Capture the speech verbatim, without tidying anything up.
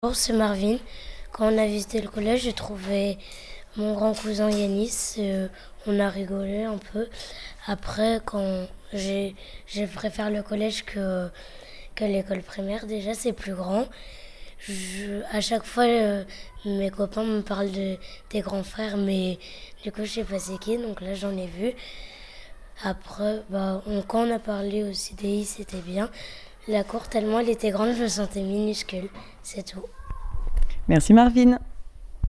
Bonjour, c'est Marvin. Quand on a visité le collège, j'ai trouvé mon grand cousin Yanis. Euh, on a rigolé un peu. Après, quand j'ai, je préfère le collège que, que l'école primaire. Déjà, c'est plus grand. Je, à chaque fois, euh, mes copains me parlent de, des grands frères, mais du coup, je sais pas c'est qui. Donc là, j'en ai vu. Après, bah, on- quand on a parlé au C D I, c'était bien. La cour, tellement elle était grande, je me sentais minuscule. C'est tout. Merci Marvin.